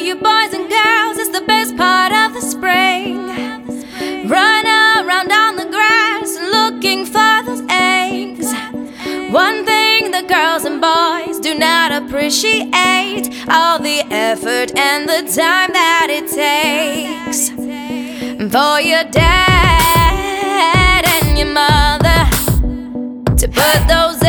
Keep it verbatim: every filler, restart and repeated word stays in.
you boys and girls, it's the best part of the spring. Run around on the grass looking for those eggs. One thing the girls and boys do not appreciate, all the effort and the time that it takes for your dad and your mother to put those